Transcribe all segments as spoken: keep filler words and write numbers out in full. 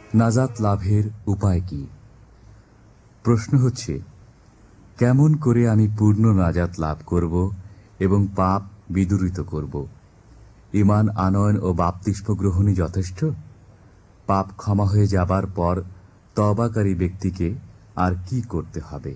নাজাত লাভের উপায় কি? প্রশ্ন হচ্ছে, কেমন করে আমি পূর্ণ নাজাত লাভ করব এবং পাপ বিদূরিত করব? ঈমান আনয়ন ও বাপ্তিস্ম গ্রহণই যথেষ্ট? পাপ ক্ষমা হয়ে যাবার পর তওবাকারী ব্যক্তিকে আর কি করতে হবে?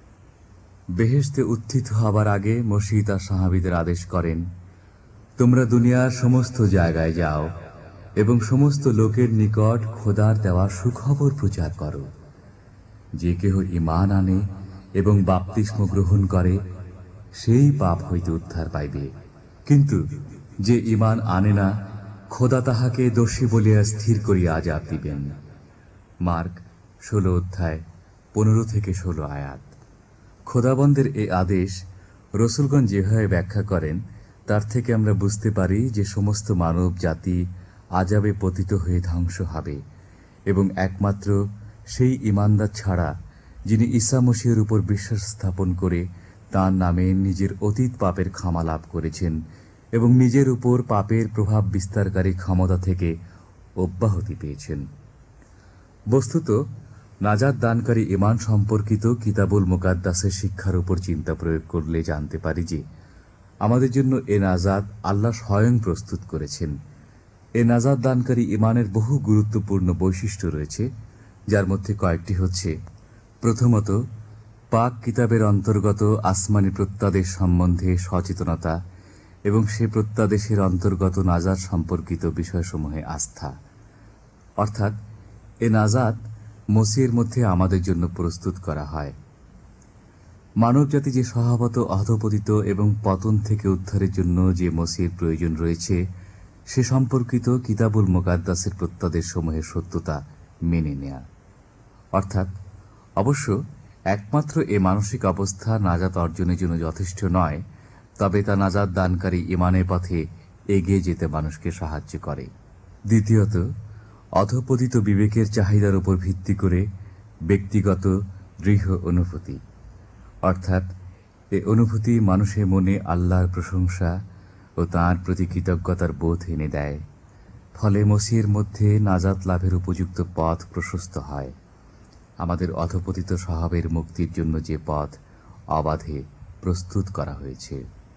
বেহেশতে উত্থিত হবার আগে মসিহ তার সাহাবীদের আদেশ করেন, তোমরা দুনিয়ার সমস্ত জায়গায় যাও এবং সমস্ত লোকের নিকট খোদার দেওয়া সুখবর প্রচার করো। যে কেহ ঈমান আনে এবং বাপ্তিস্ম গ্রহণ করে সেই পাপ হইতে উদ্ধার পাইবে, কিন্তু যে ঈমান আনে না, খোদা তাহাকে দোষী বলিয়া স্থির করিয়া আযাব দিবেন। মার্ক ষোলো অধ্যায় পনেরো থেকে ষোলো আয়াত। খোদাবন্দের এ আদেশ রসুলগণ যেভাবে ব্যাখ্যা করেন তার থেকে আমরা বুঝতে পারি যে সমস্ত মানব জাতি আযাবে পতিত হয়ে ধ্বংস হবে এবং একমাত্র সেই ঈমানদার ছাড়া যিনি ঈসা মসীহের উপর বিশ্বাস স্থাপন করে তাঁর নামে নিজের অতীত পাপের ক্ষমা লাভ করেছেন এবং নিজের উপর পাপের প্রভাব বিস্তারকারী ক্ষমতা থেকে অব্যাহতি পেয়েছেন। বস্তুত নাজাত দানকারী ঈমান সম্পর্কিত কিতাবুল মুকাদ্দাসের শিক্ষার উপর চিন্তা প্রয়োগ করলে জানতে পারি যে আমাদের জন্য এ নাজাত আল্লাহ স্বয়ং প্রস্তুত করেছেন। এ নাজাত দানকারী ঈমানের বহু গুরুত্বপূর্ণ বৈশিষ্ট্য রয়েছে, যার মধ্যে কয়েকটি হচ্ছে, প্রথমত, পাক কিতাবের অন্তর্গত আসমানি প্রত্যাদেশ সম্বন্ধে সচেতনতা এবং সে প্রত্যাদেশের অন্তর্গত নাজাত সম্পর্কিত বিষয়সমূহে আস্থা। অর্থাৎ এ নাজাত মসিহের মধ্যে আমাদের জন্য প্রস্তুত করা হয়। মানবজাতি যে স্বভাবত অধঃপতিত এবং পতন থেকে উদ্ধারের জন্য যে মসিহের প্রয়োজন রয়েছে সে সম্পর্কিত কিতাবুল মুকাদ্দাসের প্রত্যাদেশ সমূহের সত্যতা মেনে নেয়া। অর্থাৎ অবশ্য একমাত্র এ মানসিক অবস্থা নাজাত অর্জনের জন্য যথেষ্ট নয়, তবে তা নাজাত দানকারী ঈমানের পথে এগিয়ে যেতে মানুষকে সাহায্য করে। দ্বিতীয়ত, অধঃপতিত বিবেকের চাহিদার উপর ভিত্তি করে ব্যক্তিগত দৃঢ় অনুভূতি, অর্থাৎ এ অনুভূতি মানুষের মনে আল্লাহর প্রশংসা ও তাঁর প্রতি কৃতজ্ঞতার বোধ এনে দেয়। ফলে মসিহের মধ্যে নাজাত লাভের উপযুক্ত পথ প্রশস্ত হয়। আমাদের অধঃপতিত স্বভাবের মুক্তির জন্য যে পথ অবাধে প্রস্তুত করা হয়েছে।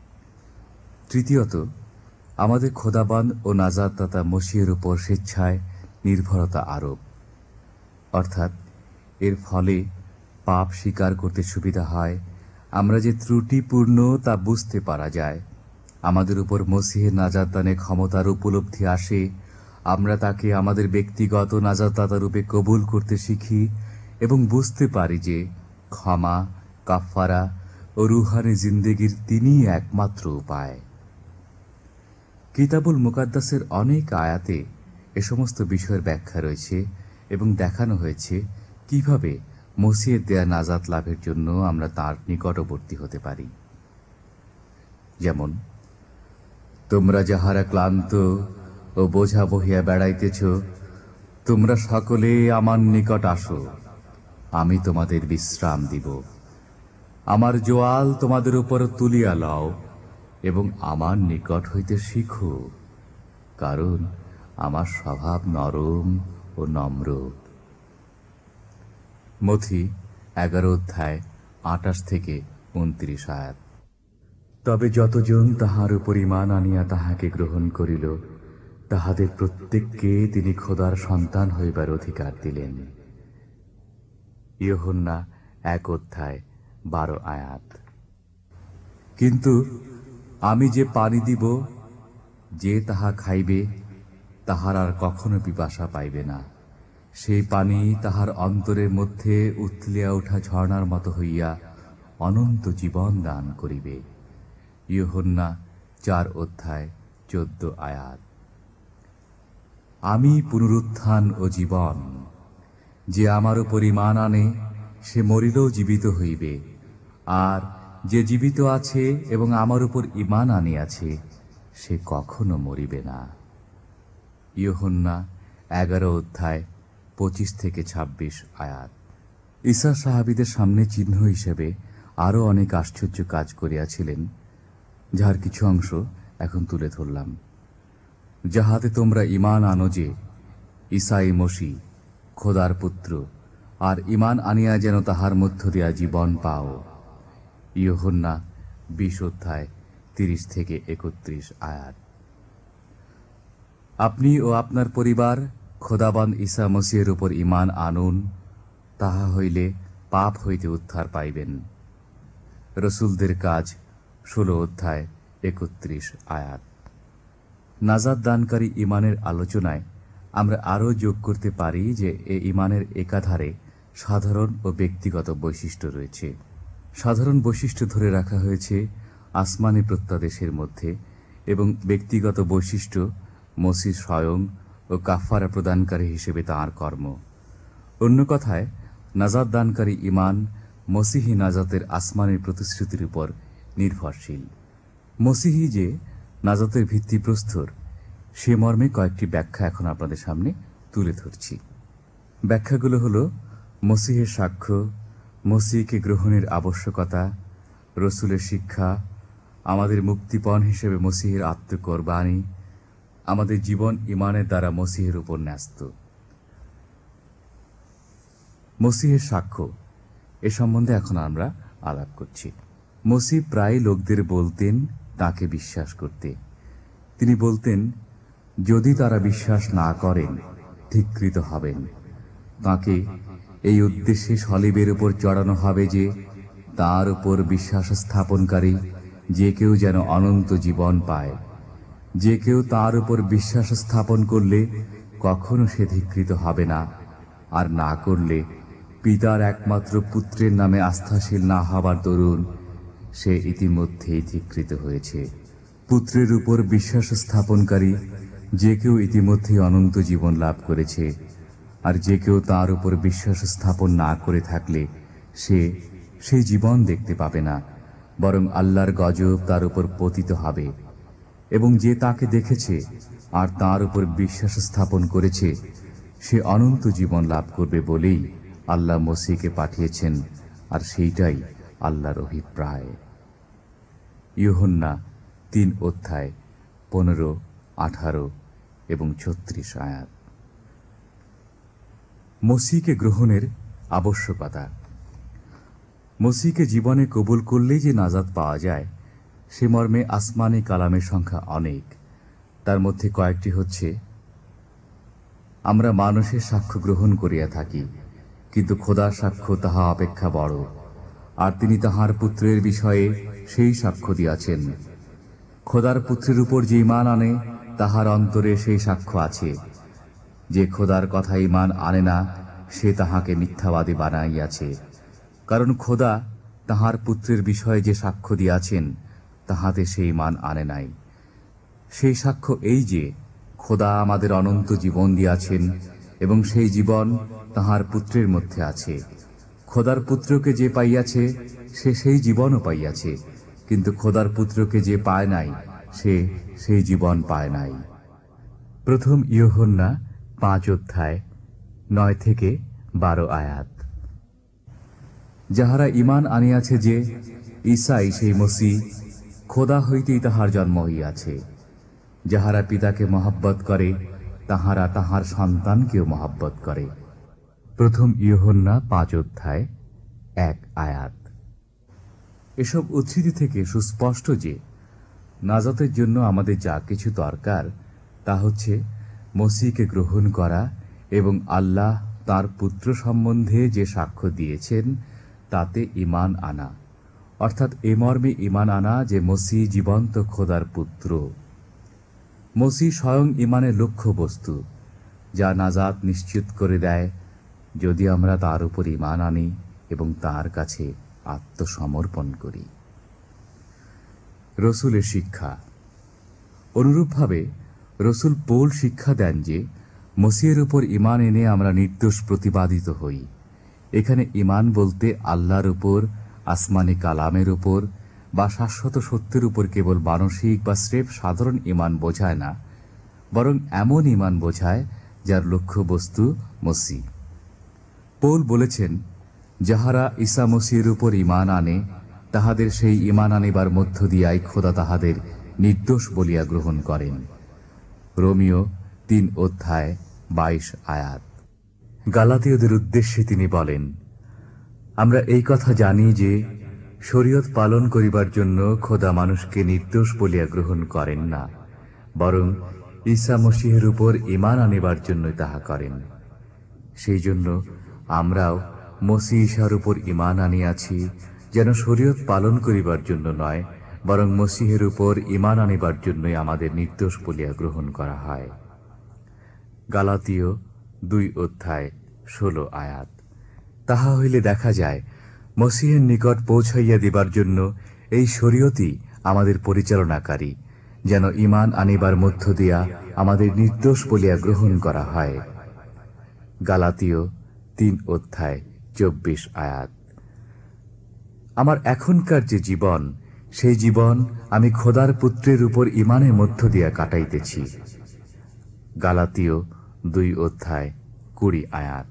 তৃতীয়ত, আমাদের খোদাবান ও নাজাতদাতা মসিহের উপর স্বেচ্ছায় নির্ভরতা আরোপ, অর্থাৎ এর ফলে পাপ স্বীকার করতে সুবিধা হয়। আমরা যে ত্রুটিপূর্ণ তা বুঝতে পারা যায়। আমাদের উপর মসিহের নাজাত দানের ক্ষমতার উপলব্ধি আসে। আমরা তাকে আমাদের ব্যক্তিগত নাজাতদাতা রূপে কবুল করতে শিখি এবং বুঝতে পারি যে ক্ষমা, কাফফারা ও রুহানি জিন্দেগির তিনিই একমাত্র উপায়। কিতাবুল মুকাদ্দাসের অনেক আয়াতে এ সমস্ত বিষয়ের ব্যাখ্যা রয়েছে এবং দেখানো হয়েছে কিভাবে মসিহের দেয়া নাজাত লাভের জন্য আমরা তাঁর নিকটবর্তী হতে পারি। যেমন, তোমরা যাহারা ক্লান্ত ও বোঝা বহিয়া বেড়াইতেছ, তোমরা সকলে আমার নিকট আসো, আমি তোমাদের বিশ্রাম দিব। আমার জোয়াল তোমাদের উপর তুলিয়া লও এবং আমার নিকট হইতে শিখো, কারণ আমার স্বভাব নরম ও নম্র। মথি এগারো অধ্যায় আটাশ থেকে উনত্রিশ আয়াত। তবে যতজন তাহার উপর ঈমান আনিয়া তাহাকে গ্রহণ করিল, তাহাদের প্রত্যেককে তিনি খোদার সন্তান হইবার অধিকার দিলেন। ইয়োহান্না এক অধ্যায় বারো আয়াত। কিন্তু আমি যে পানি দিব, যে তাহা খাইবে তাহার আর কখনো পিপাসা পাইবে না। সেই পানি তাহার অন্তরের মধ্যে উথলিয়া ওঠা ঝর্ণার মতো হইয়া অনন্ত জীবন দান করিবে। ইয়োহান্না চার অধ্যায় চোদ্দ আয়াত। আমি পুনরুত্থান ও জীবন, যে আমার উপর ঈমান আনে সে মরিলেও জীবিত হইবে, আর যে জীবিত আছে এবং আমার উপর ঈমান আনিয়াছে সে কখনো মরিবে না। ইয়োহান্না এগারো অধ্যায় পঁচিশ থেকে ছাব্বিশ আয়াত। ঈসা সাহাবীদের সামনে চিহ্ন হিসেবে আরও অনেক আশ্চর্য কাজ করিয়াছিলেন, যাহার কিছু অংশ এখন তুলে ধরলাম। যাহাতে তোমরা ঈমান আনো যে ঈসাই মসীহ খোদার পুত্র, আর ঈমান আনিয়া যেন তাহার মধ্য দিয়া জীবন পাও। ইউহান্না বিশ অধ্যায় তিরিশ থেকে একত্রিশ আয়াত। আপনি ও আপনার পরিবার খোদাবান ঈসা মসীহের উপর ঈমান আনুন, তাহা হইলে পাপ হইতে উদ্ধার পাইবেন। রসুলদের কাজ ষোলো অধ্যায় একত্রিশ আয়াত। নাজাত দানকারী ঈমানের আলোচনায় আমরা আরও যোগ করতে পারি যে এ ঈমানের একাধারে সাধারণ ও ব্যক্তিগত বৈশিষ্ট্য রয়েছে। সাধারণ বৈশিষ্ট্য ধরে রাখা হয়েছে আসমানি প্রত্যাদেশের মধ্যে, এবং ব্যক্তিগত বৈশিষ্ট্য মসীহ স্বয়ং ও কাফারা প্রদানকারী হিসেবে তাঁর কর্ম। অন্য কথায়, নাজাত দানকারী ঈমান মসীহি নাজাতের আসমানের প্রতিশ্রুতির উপর নির্ভরশীল। মসীহি যে নাজাতের ভিত্তিপ্রস্তর, সে মর্মে কয়েকটি ব্যাখ্যা এখন আপনাদের সামনে তুলে ধরছি। ব্যাখ্যাগুলো হল মসীহের সাক্ষ্য, মসীহকে গ্রহণের আবশ্যকতা, রসুলের শিক্ষা, আমাদের মুক্তিপণ হিসেবে মসীহের আত্মকোরবানি, আমাদের জীবন ঈমানের দ্বারা মসীহের উপর ন্যস্ত। মসীহের সাক্ষ্য এ সম্বন্ধে এখন আমরা আলাপ করছি। মসীহ প্রায় লোকদের বলতেন তাকে বিশ্বাস করতে। তিনি বলতেন, যদি তারা বিশ্বাস না করেন ধিক্কৃত হবেন। তাকে এই উদ্দেশ্যে সলিবের উপর চড়ানো হবে যে তার উপর বিশ্বাস স্থাপনকারী যে কেউ যেন অনন্ত জীবন পায়। যে কেউ তার উপর বিশ্বাস স্থাপন করলে কখনো সে ধিক্কৃত হবে না, আর না করলে পিতার একমাত্র পুত্রের নামে আস্থাশীল না হবার দরুন সে ইতিমধ্যেই ধিক্কৃত হয়েছে। পুত্রের উপর বিশ্বাস স্থাপনকারী যে কেউ ইতিমধ্যেই অনন্ত জীবন লাভ করেছে, আর যে কেউ তার উপর বিশ্বাস স্থাপন না করে থাকলে সে সেই জীবন দেখতে পাবে না, বরং আল্লাহর গজব তার উপর পতিত হবে। এবং যে তাকে দেখেছে আর তার উপর বিশ্বাস স্থাপন করেছে সে অনন্ত জীবন লাভ করবে বলেই আল্লাহ মসীহকে পাঠিয়েছেন, আর সেইটাই আল্লাহর অভিপ্রায়। ইউহান্না তিন অধ্যায় পনেরো, আঠারো এবং ছত্রিশ আয়াত। মসীহকে গ্রহণের আবশ্যকতা। মসীহকে জীবনে কবুল করলেই যে নাজাত পাওয়া যায়, সে মর্মে আসমানি কালামের সংখ্যা অনেক। তার মধ্যে কয়েকটি হচ্ছে, আমরা মানুষের সাক্ষ্য গ্রহণ করিয়া থাকি, কিন্তু খোদার সাক্ষ্য তাহা অপেক্ষা বড়, আর তিনি তাহার পুত্রের বিষয়ে সেই সাক্ষ্য দিয়াছেন। খোদার পুত্রের উপর যে ঈমান আনে তাহার অন্তরে সেই সাক্ষ্য আছে। যে খোদার কথা ঈমান আনে না সে তাহাকে মিথ্যাবাদী বানাইয়াছে, কারণ খোদা তাহার পুত্রের বিষয়ে যে সাক্ষ্য দিয়াছেন তাহাতে সে ঈমান আনে নাই। সেই সাক্ষ্য এই যে খোদা আমাদের অনন্ত জীবন দিয়াছেন, এবং সেই জীবন তাহার পুত্রের মধ্যে আছে। খোদার পুত্রকে যে পাইয়াছে সে সেই জীবনও পাইয়াছে, কিন্তু খোদার পুত্রকে যে পায় নাই সে সেই জীবন পায় নাই। প্রথম ইউহান্না পাঁচ অধ্যায় নয় থেকে বারো আয়াত। যাহারা ঈমান আনিয়াছে যে ঈসাই সেই মসীহ, খোদা হইতেই তাহার জন্ম হইয়াছে। যাহারা পিতাকে মহব্বত করে তাহারা তাহার সন্তানকেও মহব্বত করে। প্রথম ইউহান্না পাঁচ অধ্যায় এক আয়াত। এসব উদ্ধৃতি থেকে সুস্পষ্ট যে নাজাতের জন্য আমাদের যা কিছু দরকার তা হচ্ছে মসীহকে গ্রহণ করা এবং আল্লাহ তার পুত্র সম্বন্ধে যে সাক্ষ্য দিয়েছেন তাতে ঈমান আনা, অর্থাৎ এ মর্মে ঈমান আনা যে মসীহ জীবন্ত খোদার পুত্র। মসীহ স্বয়ং ঈমানের লক্ষ্য বস্তু, যা নাজাত নিশ্চিত করে দেয় যদি আমরা তার উপর ঈমান আনি এবং তার কাছে আত্মসমর্পণ করি। রসুলের শিক্ষা। অনুরূপভাবে রসুল পৌল শিক্ষা দেন যে মসীহের উপর ঈমান এনে আমরা নির্দোষ প্রতিপাদিত হই। এখানে ঈমান বলতে আল্লাহর উপর, আসমানি কালামের উপর বা শাশ্বত সত্যের উপর কেবল মানসিক বা স্রেফ সাধারণ ঈমান বোঝায় না, বরং এমন ঈমান বোঝায় যার লক্ষ্যবস্তু মসীহ। পৌল বলেছেন, যাহারা ঈসা মসীহের উপর ঈমান আনে তাহাদের সেই ঈমান আনিবার মধ্য দিয়াই খোদা তাহাদের নির্দোষ বলিয়া গ্রহণ করেন। রোমীয় তিন অধ্যায় বাইশ আয়াত। গালাতীয়দের উদ্দেশ্যে তিনি বলেন, আমরা এই কথা জানি যে শরীয়ত পালন করিবার জন্য খোদা মানুষকে নির্দোষ বলিয়া গ্রহণ করেন না, বরং ঈসা মসীহের উপর ঈমান আনিবার জন্যই তাহা করেন। সেই জন্য আমরাও মসীহ ঈসার উপর ঈমান আনিয়াছি, যেন শরীয়ত পালন করিবার জন্য নয়, বরং মসীহের উপর ঈমান আনিবার জন্যই আমাদের নির্দোষ বলিয়া গ্রহণ করা হয়। গালাতীয় দুই অধ্যায় ষোলো আয়াত। তাহা হইলে দেখা যায় মসীহের নিকট পৌঁছাইয়া দিবার জন্য এই শরীয়তই আমাদের পরিচালনাকারী, যেন ঈমান আনিবার মধ্য দিয়া আমাদের নির্দোষ বলিয়া গ্রহণ করা হয়। গালাতীয় তিন অধ্যায় চব্বিশ আয়াত। আমার এখনকার যে জীবন, সেই জীবন আমি খোদার পুত্রের উপর ঈমানের মধ্য দিয়া কাটাইতেছি। গালাতীয় দুই অধ্যায় কুড়ি আয়াত।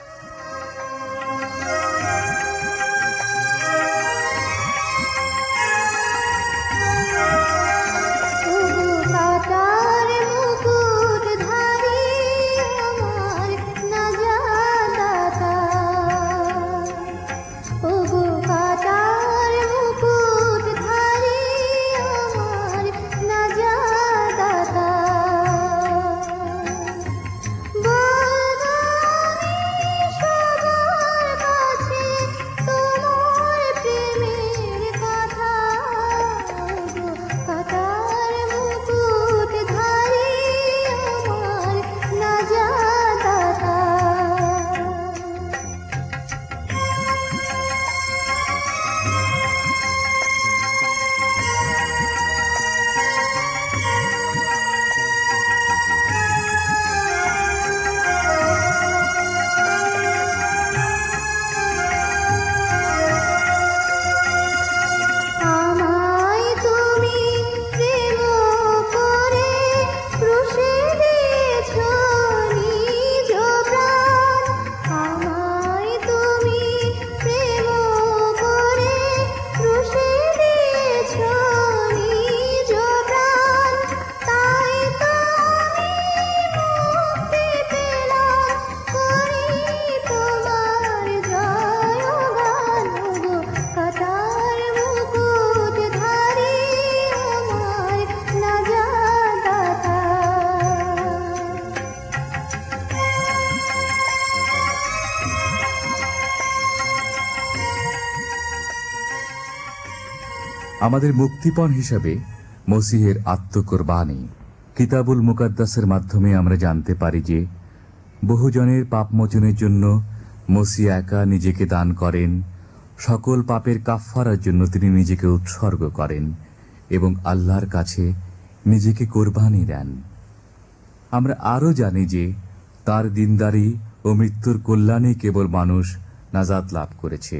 আমাদের মুক্তিপণ হিসাবে মসীহের আত্মকুরবানী। কিতাবুল মুকাদ্দাসের মাধ্যমে আমরা জানতে পারি যে বহুজনের পাপমোচনের জন্য মসীহ একা নিজেকে দান করেন, সকল পাপের কাফফারার জন্য তিনি নিজেকে উৎসর্গ করেন এবং আল্লাহর কাছে নিজেকে কোরবানি দেন। আমরা আরও জানি যে তার দিনদারি ও মৃত্যুর কল্যাণে কেবল মানুষ নাজাত লাভ করেছে।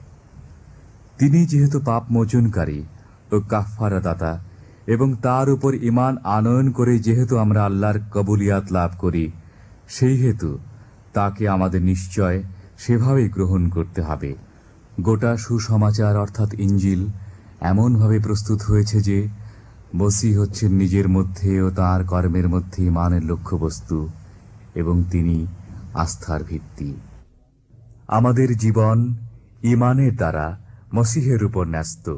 তিনি যেহেতু পাপ মোচনকারী ও কাফফারা দাতা এবং তার উপর ঈমান আনয়ন করে যেহেতু আমরা আল্লাহর কবুলিয়াত লাভ করি, সেই হেতু তাকে আমাদের নিশ্চয় সেভাবেই গ্রহণ করতে হবে। গোটা সুসমাচার অর্থাৎ ইঞ্জিল এমনভাবে প্রস্তুত হয়েছে যে মসীহ হচ্ছেন নিজের মধ্যে ও তাঁর কর্মের মধ্যে ঈমানের লক্ষ্যবস্তু এবং তিনি আস্থার ভিত্তি। আমাদের জীবন ঈমানের দ্বারা মসীহের উপর ন্যস্ত।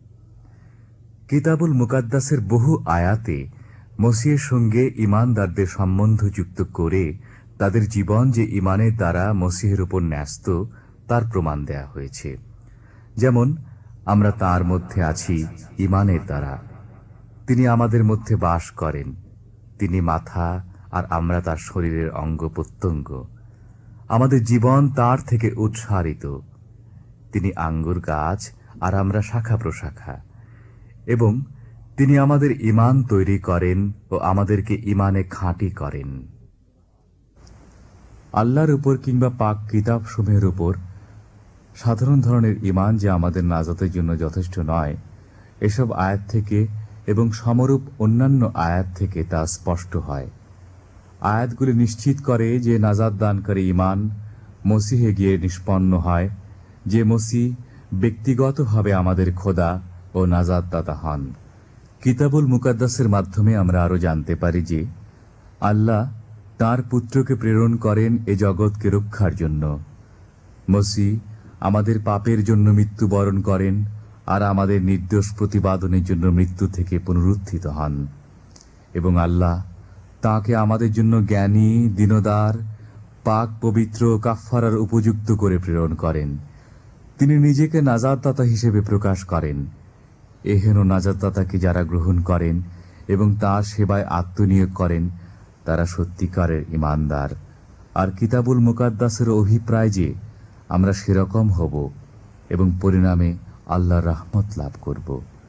কিতাবুল মুকাদ্দাসের বহু আয়াতে মসীহের সঙ্গে ঈমানদারদের সম্বন্ধ যুক্ত করে তাদের জীবন যে ঈমানের দ্বারা মসীহের উপর ন্যস্ত তার প্রমাণ দেয়া হয়েছে। যেমন আমরা তার মধ্যে আছি ঈমানের দ্বারা, তিনি আমাদের মধ্যে বাস করেন, তিনি মাথা আর আমরা তার শরীরের অঙ্গ প্রত্যঙ্গ, আমাদের জীবন তার থেকে উৎসারিত, তিনি আঙ্গুর গাছ আর আমরা শাখা প্রশাখা, এবং তিনি আমাদের ঈমান তৈরি করেন ও আমাদেরকে ঈমানে খাঁটি করেন। আল্লাহর উপর কিংবা পাক কিতাব সমূহের উপর সাধারণ ধরনের ঈমান যে আমাদের নাজাতের জন্য যথেষ্ট নয়, এসব আয়াত থেকে এবং সমরূপ অন্যান্য আয়াত থেকে তা স্পষ্ট হয়। আয়াতগুলি নিশ্চিত করে যে নাজাত দানকারী ঈমান মসীহে গিয়ে নিষ্পন্ন হয়, যে মসীহ ব্যক্তিগতভাবে আমাদের খোদা ও নাজাতদাতা হন। কিতাবুল মুকাদ্দাসের মাধ্যমে আমরা আরো জানতে পারি যে আল্লাহ তার পুত্রকে প্রেরণ করেন এ জগৎকে রক্ষার জন্য। মসিহ আমাদের পাপের জন্য মৃত্যুবরণ করেন আর আমাদের নির্দোষ প্রতিবাদনের জন্য মৃত্যু থেকে পুনরুত্থিত হন, এবং আল্লাহ তাঁকে আমাদের জন্য জ্ঞানী, দীনদার, পাক, পবিত্র ও কাফফারার উপযুক্ত করে প্রেরণ করেন। তিনি নিজেকে নাজাতদাতা হিসেবে প্রকাশ করেন। এহেন নাজাতদাতাকে যারা গ্রহণ করেন এবং তাঁর সেবায় আত্মনিয়োগ করেন তারা সত্যিকারের ঈমানদার। আর কিতাবুল মুকাদ্দাসের অভিপ্রায় যে আমরা সেরকম হব এবং পরিণামে আল্লাহর রহমত লাভ করব।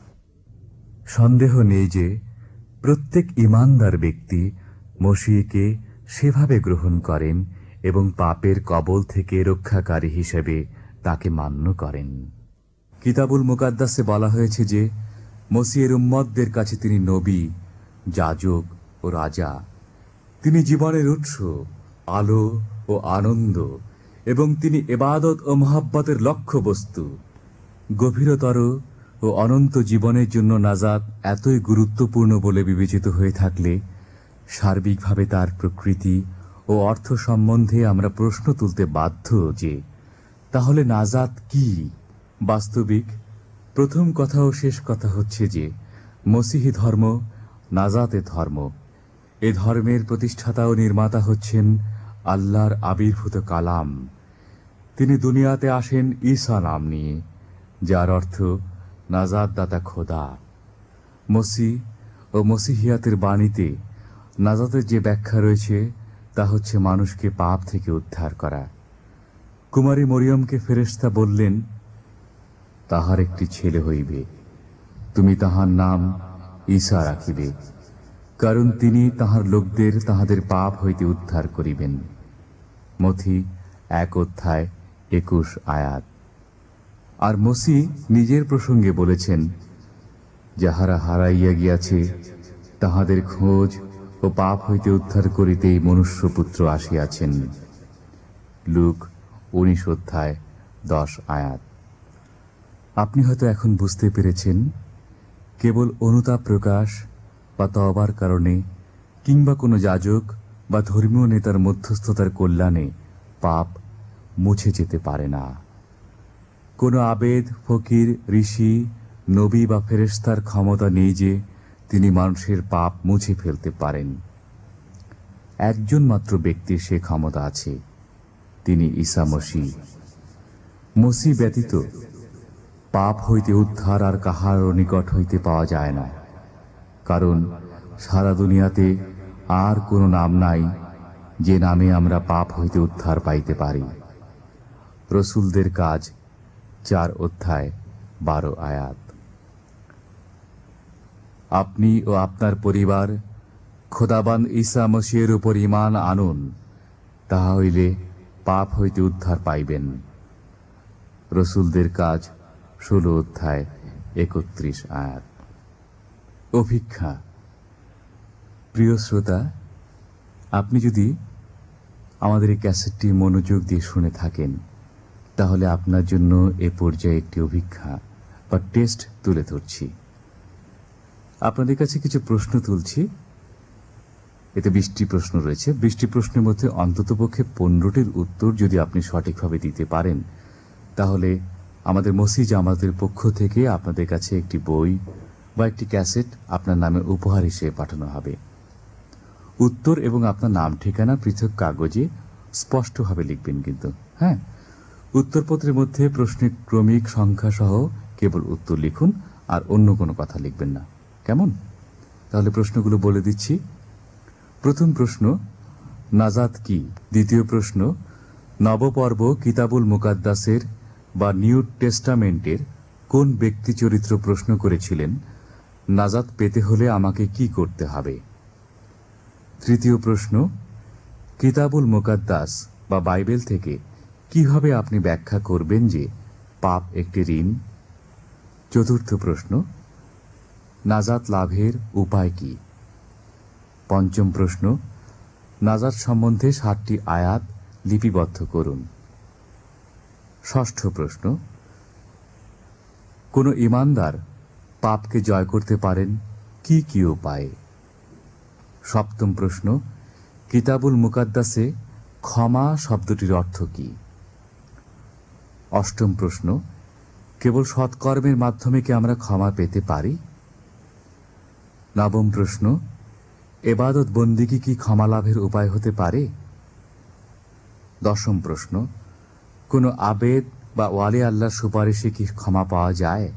সন্দেহ নেই যে প্রত্যেক ঈমানদার ব্যক্তি মসিহকে সেভাবে গ্রহণ করেন এবং পাপের কবল থেকে রক্ষাকারী হিসেবে তাকে মান্য করেন। কিতাবুল মুকাদ্দাসে বলা হয়েছে যে মসিহের উম্মতদের কাছে তিনি নবী, যাজক ও রাজা। তিনি জীবনের উৎস, আলো ও আনন্দ, এবং তিনি ইবাদত ও মুহাব্বতের লক্ষ্যবস্তু। গভীরতর ও অনন্ত জীবনের জন্য নাজাত এতই গুরুত্বপূর্ণ বলে বিবেচিত হয়ে থাকলে সার্বিকভাবে তার প্রকৃতি ও অর্থ সম্বন্ধে আমরা প্রশ্ন তুলতে বাধ্য যে তাহলে নাজাত কি? বাস্তবিক প্রথম কথা ও শেষ কথা হচ্ছে যে মসিহি ধর্ম নাজাতের ধর্ম। এ ধর্মের প্রতিষ্ঠাতা ও নির্মাতা হচ্ছেন আল্লাহর আবির্ভূত কালাম। তিনি দুনিয়াতে আসেন ঈসা নাম নিয়ে, যার অর্থ নাজাতদাতা খোদা। মসিহ ও মসিহিয়াতের বাণীতে নাজাতের যে ব্যাখ্যা রয়েছে তা হচ্ছে মানুষকে পাপ থেকে উদ্ধার করা। কুমারী মরিয়মকে ফেরেশতা বললেন, তাহার একটি ছেলে হইবে, তুমি তাহার নাম ঈসা রাখিবে, কারণ তিনি তাহার লোকদের তাহাদের পাপ হইতে উদ্ধার করিবেন। মথি এক অধ্যায় একুশ আয়াত। আর মসিহ নিজের প্রসঙ্গে বলেছেন, যাহারা হারাইয়া গিয়াছে তাহাদের খোঁজ ও পাপ হইতে উদ্ধার করিতেই মনুষ্যপুত্র আসিয়াছেন। লুক উনিশ অধ্যায় দশ আয়াত। আপনি হয়তো এখন বুঝতে পেরেছেন, কেবল অনুতাপ প্রকাশ বা তওবার কারণে কিংবা কোনো যাজক বা ধর্মীয় নেতার মধ্যস্থতার কল্যাণে পাপ মুছে যেতে পারে না। কোনো আবেদ, ফকির, ঋষি, নবী বা ফেরেশতার ক্ষমতা নেই যে তিনি মানুষের পাপ মুছে ফেলতে পারেন। একজন মাত্র ব্যক্তির সে ক্ষমতা আছে, তিনি ঈসা মসিহ। মসিহ ব্যতীত পাপ হইতে উদ্ধার আর কাহারও নিকট হইতে পাওয়া যায় না, কারণ সারা দুনিয়াতে আর কোনো নাম নাই যে নামে আমরা পাপ হইতে উদ্ধার পাইতে পারি। রসুলদের কাজ চার অধ্যায় বারো আয়াত। আপনি ও আপনার পরিবার খোদাবান ঈসা মসিহের উপর ঈমান আনুন, তাহা হইলে পাপ হইতে উদ্ধার পাইবেন। রসুলদের কাজ ষোলো অধ্যায় একত্রিশ আয়াত। অভিক্ষা। প্রিয় শ্রোতা, আপনি যদি আমাদের এই ক্যাসেটটি মনোযোগ দিয়ে শুনে থাকেন তাহলে আপনার জন্য এ পর্যায়ে একটি অভিক্ষা বা টেস্ট তুলে ধরছি। আপনাদের কাছে কিছু প্রশ্ন তুলছি। এতে বিশটি প্রশ্ন রয়েছে। বিশটি প্রশ্নের মধ্যে অন্ততপক্ষে পনেরোটির উত্তর যদি আপনি সঠিকভাবে দিতে পারেন তাহলে আমাদের মসিহ জামাতের পক্ষ থেকে আপনাদের কাছে একটি বই বা একটি ক্যাসেট আপনার নামে উপহার হিসেবে পাঠানো হবে। উত্তর এবং আপনার নাম ঠিকানা পৃথক কাগজে স্পষ্টভাবে লিখবেন কিন্তু। হ্যাঁ, উত্তরপত্রের মধ্যে প্রশ্নের ক্রমিক সংখ্যা সহ কেবল উত্তর লিখুন, আর অন্য কোনো কথা লিখবেন না। কেমন? তাহলে প্রশ্নগুলো বলে দিচ্ছি। প্রথম প্রশ্ন, নাজাত কি? দ্বিতীয় প্রশ্ন, নবপর্ব কিতাবুল মুকাদ্দাসের বা নিউ টেস্টামেন্টের কোন ব্যক্তি চরিত্র প্রশ্ন করেছিলেন, নাজাত পেতে হলে আমাকে কি করতে হবে? তৃতীয় প্রশ্ন, কিতাবুল মুকাদ্দাস বা বাইবেল থেকে কিভাবে আপনি ব্যাখ্যা করবেন যে পাপ একটি ঋণ? চতুর্থ প্রশ্ন, নাজাত লাভের উপায় কি? পঞ্চম প্রশ্ন, নাজাত সম্বন্ধে ষাটটি আয়াত লিপিবদ্ধ করুন। ষষ্ঠ প্রশ্ন, কোন ঈমানদার পাপকে জয় করতে পারেন কি কি উপায়ে? সপ্তম প্রশ্ন, কিতাবুল মুকাদ্দাসে ক্ষমা শব্দটির অর্থ কি? অষ্টম প্রশ্ন, কেবল সৎকর্মের মাধ্যমে কি আমরা ক্ষমা পেতে পারি? নবম প্রশ্ন, ইবাদত বন্দিগি কি ক্ষমা লাভের উপায় হতে পারে? দশম প্রশ্ন, কোনো আবেদ বা ওয়ালি আল্লাহর সুপারিশে কি ক্ষমা পাওয়া যায়?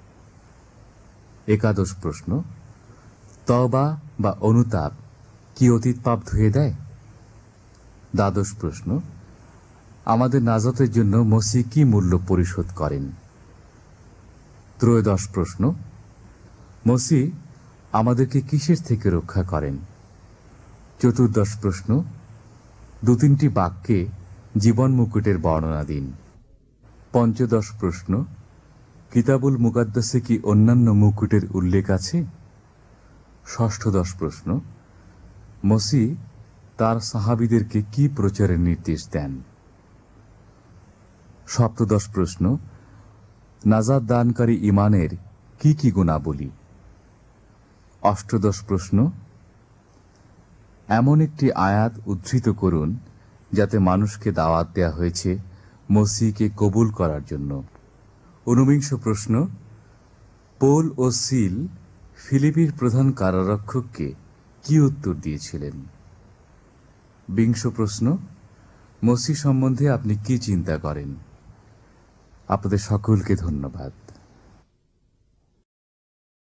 একাদশ প্রশ্ন, তওবা বা অনুতাপ কি অতীত পাপ ধুয়ে দেয়? দ্বাদশ প্রশ্ন, আমাদের নাজাতের জন্য মসিহ কি মূল্য পরিশোধ করেন? ত্রয়োদশ প্রশ্ন, মসিহ আমাদেরকে কিসের থেকে রক্ষা করেন? চতুর্দশ প্রশ্ন, দু তিনটি বাক্যে জীবন মুকুটের বর্ণনা দিন। পঞ্চদশ প্রশ্ন, কিতাবুল মুকাদ্দাসে কি অন্যান্য মুকুটের উল্লেখ আছে? ষষ্ঠদশ প্রশ্ন, মসিহ তার সাহাবীদেরকে কি প্রচারের নির্দেশ দেন? সপ্তদশ প্রশ্ন, নাজাত দানকারী ঈমানের কি কি গুণাবলী? অষ্টদশ প্রশ্ন, এমন একটি আয়াত উদ্ধৃত করুন যাতে মানুষকে দাওয়াত দেয়া হয়েছে মসিহকে কবুল করার জন্য। ঊনবিংশ প্রশ্ন, পৌল ও সিল ফিলিপির প্রধান কারারক্ষককে কি উত্তর দিয়েছিলেন? বিংশ প্রশ্ন, মসিহ সম্বন্ধে আপনি কি চিন্তা করেন? আপনাদের সকলকে ধন্যবাদ।